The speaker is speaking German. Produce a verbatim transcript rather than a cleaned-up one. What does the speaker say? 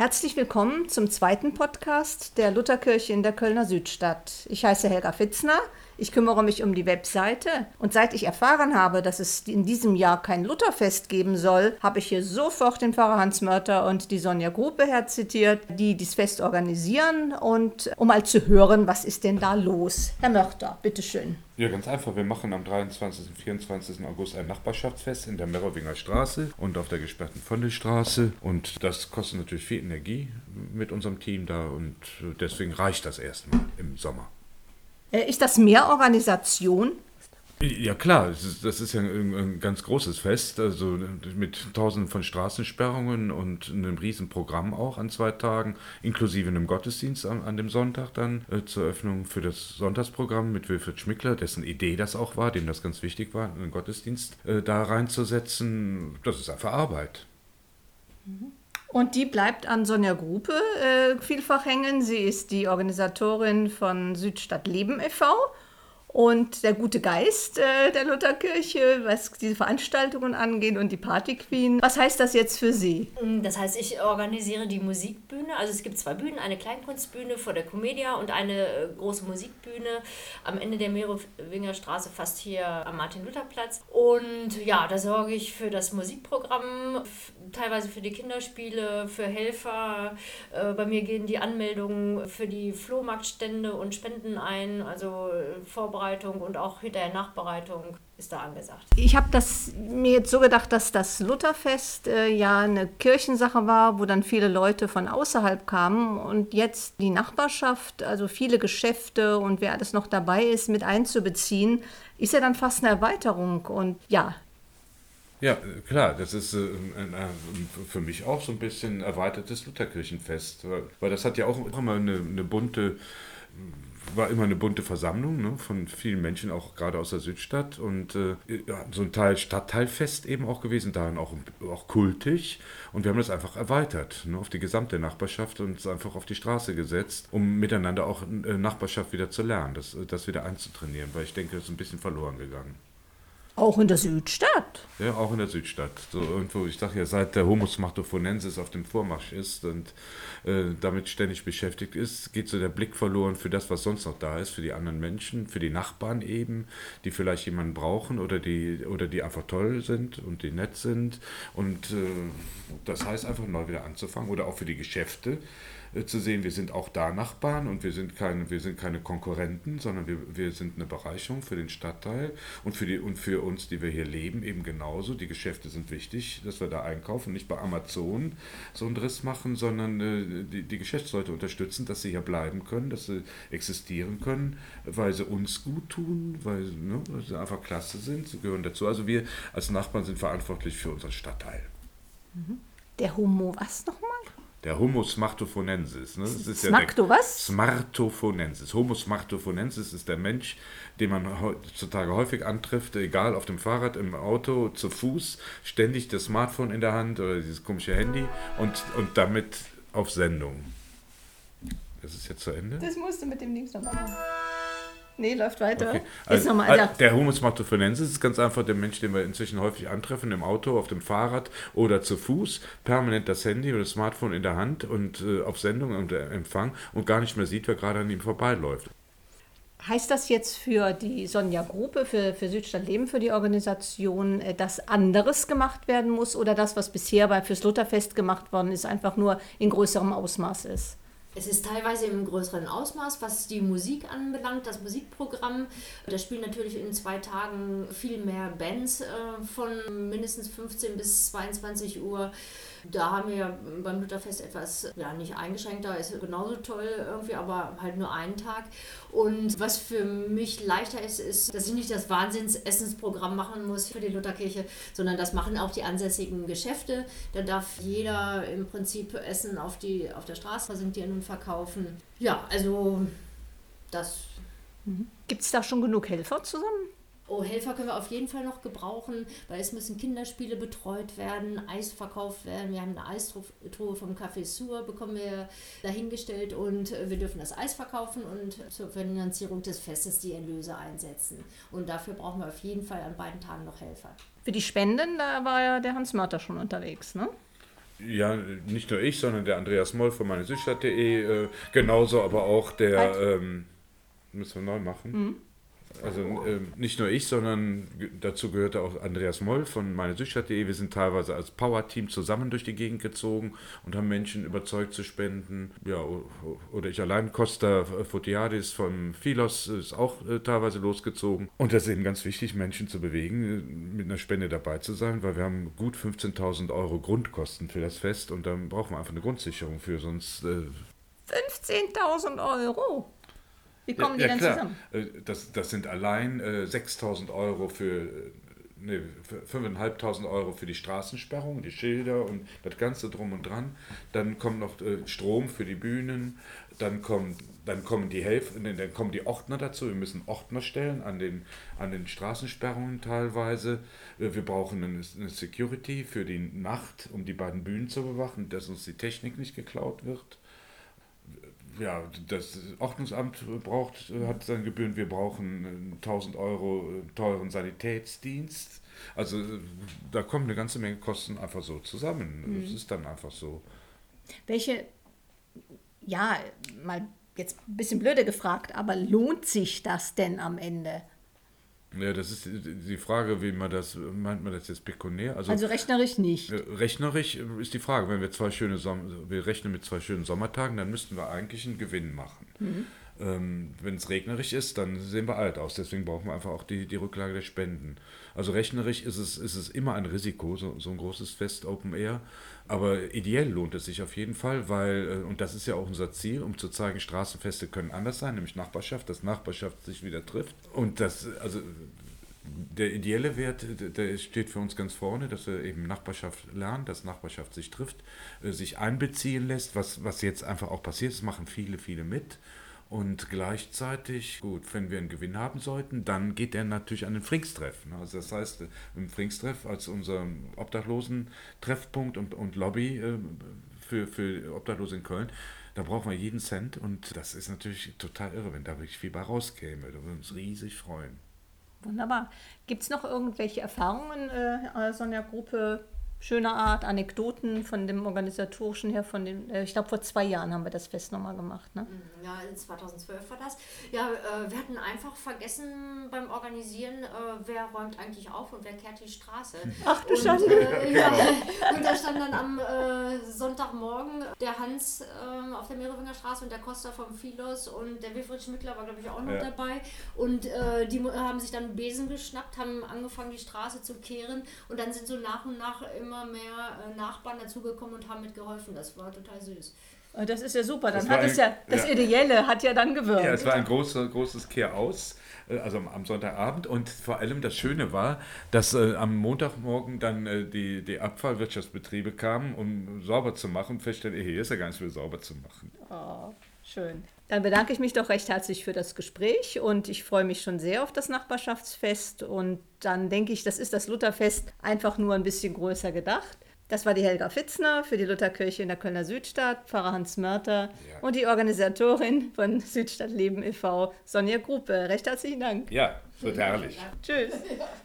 Herzlich willkommen zum zweiten Podcast der Lutherkirche in der Kölner Südstadt. Ich heiße Helga Fitzner, ich kümmere mich um die Webseite und seit ich erfahren habe, dass es in diesem Jahr kein Lutherfest geben soll, habe ich hier sofort den Pfarrer Hans Mörter und die Sonja Grupe herzitiert, die dieses Fest organisieren und um mal zu hören, was ist denn da los. Herr Mörter, bitteschön. Ja, ganz einfach. Wir machen am dreiundzwanzigsten und vierundzwanzigsten August ein Nachbarschaftsfest in der Merrowinger Straße und auf der gesperrten Vondelstraße. Und das kostet natürlich viel Energie mit unserem Team da und deswegen reicht das erstmal im Sommer. Ist das mehr Organisation? Ja klar, das ist ja ein ganz großes Fest, also mit tausenden von Straßensperrungen und einem riesen Programm auch an zwei Tagen, inklusive einem Gottesdienst an, an dem Sonntag dann äh, zur Eröffnung für das Sonntagsprogramm mit Wilfried Schmickler, dessen Idee das auch war, dem das ganz wichtig war, einen Gottesdienst äh, da reinzusetzen. Das ist einfach Arbeit. Und die bleibt an Sonja Grupe äh, vielfach hängen. Sie ist die Organisatorin von Südstadt Leben e V und der gute Geist äh, der Lutherkirche, was diese Veranstaltungen angeht und die Partyqueen. Was heißt das jetzt für Sie? Das heißt, ich organisiere die Musikbühne. Also es gibt zwei Bühnen, eine Kleinkunstbühne vor der Commedia und eine äh, große Musikbühne am Ende der Merowinger Straße, fast hier am Martin-Luther-Platz. Und ja, da sorge ich für das Musikprogramm, f- teilweise für die Kinderspiele, für Helfer. Äh, bei mir gehen die Anmeldungen für die Flohmarktstände und Spenden ein, also äh, Vorbereitung und auch hinterher Nachbereitung ist da angesagt. Ich habe das mir jetzt so gedacht, dass das Lutherfest äh, ja eine Kirchensache war, wo dann viele Leute von außerhalb kamen und jetzt die Nachbarschaft, also viele Geschäfte und wer alles noch dabei ist, mit einzubeziehen, ist ja dann fast eine Erweiterung und ja. Ja, klar, das ist äh, ein, ein, für mich auch so ein bisschen erweitertes Lutherkirchenfest, weil, weil das hat ja auch immer eine, eine bunte war immer eine bunte Versammlung, ne, von vielen Menschen, auch gerade aus der Südstadt und äh, ja, so ein Teil Stadtteilfest eben auch gewesen, darin auch, auch kultig und wir haben das einfach erweitert, ne, auf die gesamte Nachbarschaft und es einfach auf die Straße gesetzt, um miteinander auch äh, Nachbarschaft wieder zu lernen, das, das wieder einzutrainieren, weil ich denke, das ist ein bisschen verloren gegangen. Auch in der Südstadt? Ja, auch in der Südstadt. So irgendwo, ich sage ja, seit der Homo Smartophonensis auf dem Vormarsch ist und äh, damit ständig beschäftigt ist, geht so der Blick verloren für das, was sonst noch da ist, für die anderen Menschen, für die Nachbarn eben, die vielleicht jemanden brauchen oder die, oder die einfach toll sind und die nett sind. Und äh, das heißt einfach neu wieder anzufangen oder auch für die Geschäfte. Zu sehen, wir sind auch da Nachbarn und wir sind keine, wir sind keine Konkurrenten, sondern wir, wir sind eine Bereicherung für den Stadtteil und für, die, und für uns, die wir hier leben, eben genauso. Die Geschäfte sind wichtig, dass wir da einkaufen, nicht bei Amazon so einen Riss machen, sondern äh, die, die Geschäftsleute unterstützen, dass sie hier bleiben können, dass sie existieren können, weil sie uns gut tun, weil, ne, weil sie einfach klasse sind, sie gehören dazu. Also wir als Nachbarn sind verantwortlich für unseren Stadtteil. Der Homo was nochmal? Der Homo Smartophonensis. Ne? Das ist Smarto ja der was? Smartophonensis. Homo Smartophonensis ist der Mensch, den man heutzutage häufig antrifft, egal auf dem Fahrrad, im Auto, zu Fuß, ständig das Smartphone in der Hand oder dieses komische Handy und, und damit auf Sendung. Das ist jetzt zu Ende? Das musst du mit dem Links nochmal machen. Nee, läuft weiter. Okay. Jetzt Also, noch mal, also, ja. der Homo Smartophonensis ist ganz einfach der Mensch, den wir inzwischen häufig antreffen, im Auto, auf dem Fahrrad oder zu Fuß, permanent das Handy oder das Smartphone in der Hand und äh, auf Sendung und äh, Empfang und gar nicht mehr sieht, wer gerade an ihm vorbeiläuft. Heißt das jetzt für die Sonja Grupe, für, für Südstadt Leben, für die Organisation, äh, dass anderes gemacht werden muss oder das, was bisher bei fürs Lutherfest gemacht worden ist, einfach nur in größerem Ausmaß ist? Es ist teilweise im größeren Ausmaß, was die Musik anbelangt, das Musikprogramm. Da spielen natürlich in zwei Tagen viel mehr Bands äh, von mindestens fünfzehn bis zweiundzwanzig Uhr. Da haben wir beim Lutherfest etwas, ja, nicht eingeschränkt, da ist genauso toll irgendwie, aber halt nur einen Tag. Und was für mich leichter ist, ist, dass ich nicht das Wahnsinns-Essensprogramm machen muss für die Lutherkirche, sondern das machen auch die ansässigen Geschäfte. Da darf jeder im Prinzip Essen auf, die, auf der Straße präsentieren und verkaufen. Ja, also das... Gibt es da schon genug Helfer zusammen? Oh, Helfer können wir auf jeden Fall noch gebrauchen, weil es müssen Kinderspiele betreut werden, Eis verkauft werden. Wir haben eine Eistruhe vom Café Sur, bekommen wir dahingestellt und wir dürfen das Eis verkaufen und zur Finanzierung des Festes die Erlöse einsetzen. Und dafür brauchen wir auf jeden Fall an beiden Tagen noch Helfer. Für die Spenden, da war ja der Hans Mörter schon unterwegs, ne? Ja, nicht nur ich, sondern der Andreas Moll von meine Südstadt punkt de, äh, genauso aber auch der, ähm, müssen wir neu machen. Mhm. Also äh, nicht nur ich, sondern dazu gehörte auch Andreas Moll von meine Südstadt punkt de. Wir sind teilweise als Power-Team zusammen durch die Gegend gezogen und haben Menschen überzeugt zu spenden. Ja, oder ich allein, Costa Fotiadis von Philos ist auch äh, teilweise losgezogen. Und das ist eben ganz wichtig, Menschen zu bewegen, mit einer Spende dabei zu sein, weil wir haben gut fünfzehntausend Euro Grundkosten für das Fest und dann brauchen wir einfach eine Grundsicherung für, sonst... Äh, fünfzehntausend Euro? Wie kommen ja, die ja, denn klar. zusammen? Das, das sind allein äh, sechstausend Euro für, ne, für fünftausendfünfhundert Euro für die Straßensperrung, die Schilder und das Ganze drum und dran. Dann kommt noch äh, Strom für die Bühnen, dann, kommt, dann, kommen die Helf dann kommen die Ordner dazu. Wir müssen Ordner stellen an den, an den Straßensperrungen teilweise. Wir brauchen eine, eine Security für die Nacht, um die beiden Bühnen zu bewachen, dass uns die Technik nicht geklaut wird. Ja, das Ordnungsamt braucht, hat seine Gebühren. Wir brauchen tausend Euro teuren Sanitätsdienst. Also da kommt eine ganze Menge Kosten einfach so zusammen. Mhm. Das ist dann einfach so. Welche, ja, mal jetzt ein bisschen blöde gefragt, aber lohnt sich das denn am Ende? Ja, das ist die Frage, wie man das, meint man das jetzt pekuniär? Also, also rechnerisch nicht. Rechnerisch ist die Frage, wenn wir zwei schöne Som- wir rechnen mit zwei schönen Sommertagen, dann müssten wir eigentlich einen Gewinn machen. Mhm. Ähm, wenn es regnerisch ist, dann sehen wir alt aus, deswegen brauchen wir einfach auch die, die Rücklage der Spenden. Also rechnerisch ist es, ist es immer ein Risiko, so, so ein großes Fest Open Air, aber ideell lohnt es sich auf jeden Fall, weil, und das ist ja auch unser Ziel, um zu zeigen, Straßenfeste können anders sein, nämlich Nachbarschaft, dass Nachbarschaft sich wieder trifft. Und das, also der ideelle Wert, der steht für uns ganz vorne, dass wir eben Nachbarschaft lernen, dass Nachbarschaft sich trifft, sich einbeziehen lässt, was, was jetzt einfach auch passiert, das machen viele, viele mit. Und gleichzeitig, gut, wenn wir einen Gewinn haben sollten, dann geht er natürlich an den Pfingstreff. Also das heißt, im Pfingsttreff als unser Obdachlosen-Treffpunkt und, und Lobby äh, für, für Obdachlose in Köln, da brauchen wir jeden Cent und das ist natürlich total irre, wenn da wirklich viel bei rauskäme. Da würden wir uns riesig freuen. Wunderbar. Gibt es noch irgendwelche Erfahrungen äh, so einer Gruppe schöner Art, Anekdoten von dem Organisatorischen her, von dem, äh, ich glaube vor zwei Jahren haben wir das Fest nochmal gemacht, ne? Ja, zweitausendzwölf war das. Ja, äh, wir hatten einfach vergessen beim Organisieren, äh, wer räumt eigentlich auf und wer kehrt die Straße. Ach du und, Schande. Äh, ja, und da stand dann am äh, Sonntagmorgen der Hans äh, auf der Merowinger Straße und der Costa vom Philos und der Wilfried Schmittler war, glaube ich, auch noch ja. dabei. Und äh, die haben sich dann einen Besen geschnappt, haben angefangen, die Straße zu kehren und dann sind so nach und nach immer immer mehr äh, Nachbarn dazugekommen und haben mitgeholfen. Das war total süß. Das ist ja super. Dann das hat es ja, das ja. Ideelle hat ja dann gewirkt. Ja, es war ein großer, großes Kehraus, also am, am Sonntagabend. Und vor allem das Schöne war, dass äh, am Montagmorgen dann äh, die, die Abfallwirtschaftsbetriebe kamen, um sauber zu machen. Und feststellen, hier ist ja gar nicht mehr sauber zu machen. Oh, schön. Dann bedanke ich mich doch recht herzlich für das Gespräch und ich freue mich schon sehr auf das Nachbarschaftsfest und dann denke ich, das ist das Lutherfest einfach nur ein bisschen größer gedacht. Das war die Helga Fitzner für die Lutherkirche in der Kölner Südstadt, Pfarrer Hans Mörter ja. und die Organisatorin von Südstadt Leben e V, Sonja Gruppe. Recht herzlichen Dank. Ja, wird herrlich. Tschüss.